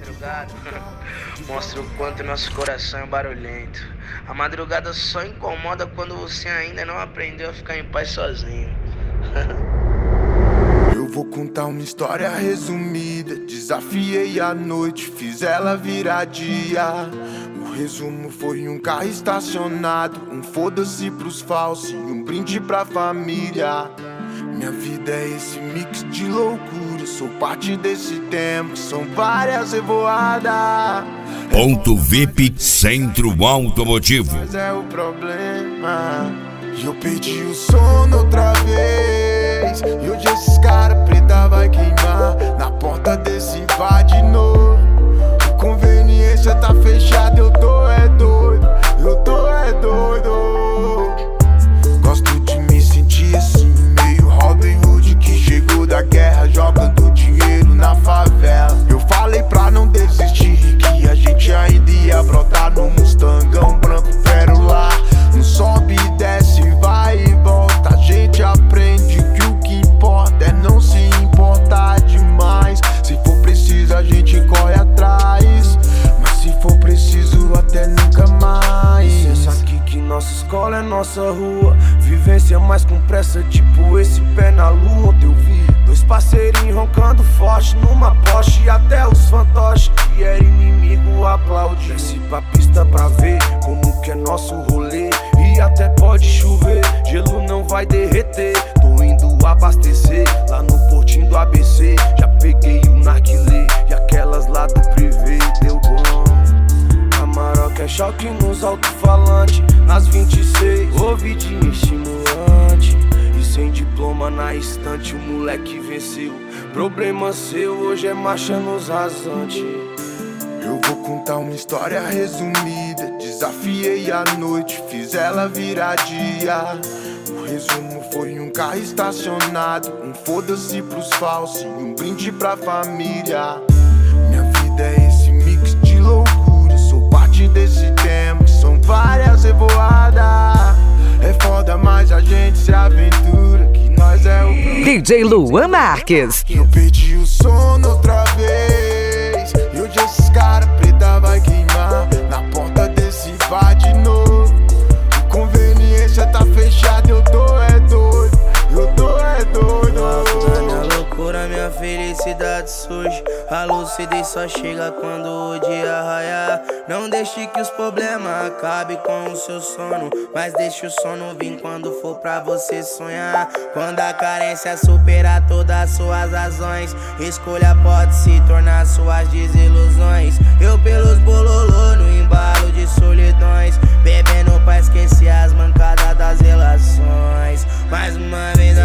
madrugada mostra o quanto nosso coração é barulhento. A madrugada só incomoda quando você ainda não aprendeu a ficar em paz sozinho. Eu vou contar uma história resumida. Desafiei a noite, fiz ela virar dia. O resumo foi um carro estacionado, um foda-se pros falsos e um brinde pra família. Minha vida é esse mix de loucura, sou parte desse tempo, são várias revoadas. Ponto VIP Centro Automotivo. Mas é o problema, e eu perdi o sono outra vez. E hoje esses cara preta vai queimar na porta desse bar de novo. A conveniência tá fechada, eu tô é doido, eu tô é doido. Gosto de me sentir assim, meio Robin Hood que chegou da guerra jogando dinheiro na favela. Eu falei pra não desistir, que a gente ainda ia brotar no Mustangão branco pérola. Não sobe e desce, vai e volta. A gente aprende que o que importa é não se importar demais. Se for preciso a gente corre atrás, mas se for preciso até nunca mais. Pensa aqui que nossa escola é nossa rua, vivência mais com pressa, tipo esse pé na lua. Ontem eu vi dois parceirinhos roncando forte numa Porsche, e até os fantoches que era inimigo aplaude. Desce pra pista pra ver como que é nosso rolê, e até pode chover, gelo não vai derreter. Tô indo abastecer lá no portinho do ABC. Já peguei o narguilé e aquelas lá do privê, deu bom. A Maroca é choque nos alto-falantes, nas 26, ouvidinho estimulante. E sem diploma na estante, o moleque venceu. Problema seu, hoje é marcha nos rasantes. Eu vou contar uma história resumida. Desafiei a noite, fiz ela virar dia. O resumo foi um carro estacionado, um foda-se pros falsos e um brinde pra família. Minha vida é esse mix de loucura, sou parte desse tempo, são várias revoadas. É foda, mas a gente se aventura, que nós é o DJ Luan Marques. Eu perdi o sono outra vez, e hoje esses cara preta vai queimar na porta desse bar de novo. A conveniência tá fechada, eu tô é doido, eu tô é doido. Na loucura minha felicidade surge, a lucidez só chega quando o dia raiar. Não deixe que os problemas acabem com o seu sono, mas deixe o sono vir quando for pra você sonhar. Quando a carência superar todas as suas razões, escolha pode se tornar suas desilusões. Eu pelos bololô no embalo de solidões, bebendo pra esquecer as mancadas das relações. Mais uma vez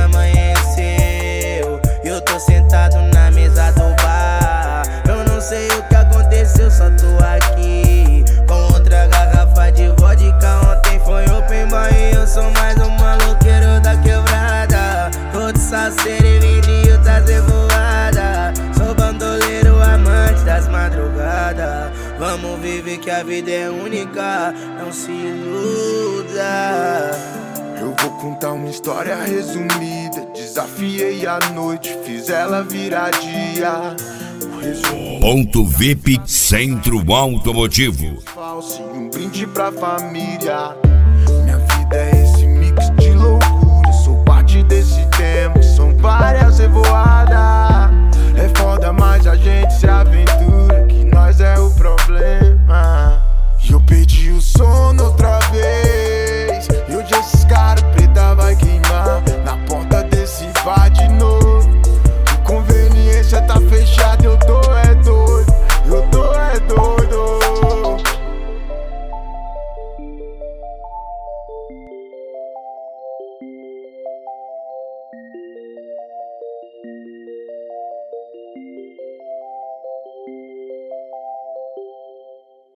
amanheceu, eu tô sentado na mesa do bar. Eu não sei o que aconteceu, só tô aqui com outra garrafa de vodka. Ontem foi open bar e eu sou mais um maloqueiro da quebrada. Tô de salseiro e vindo das revoadas. Sou bandoleiro, amante das madrugadas. Vamos viver que a vida é única, não se iluda. Eu vou contar uma história resumida. Desafiei a noite, fiz ela virar dia. O resumo Ponto VIP Centro Automotivo. falso e um brinde pra família. Minha vida é esse mix de loucura, sou parte desse tempo, são várias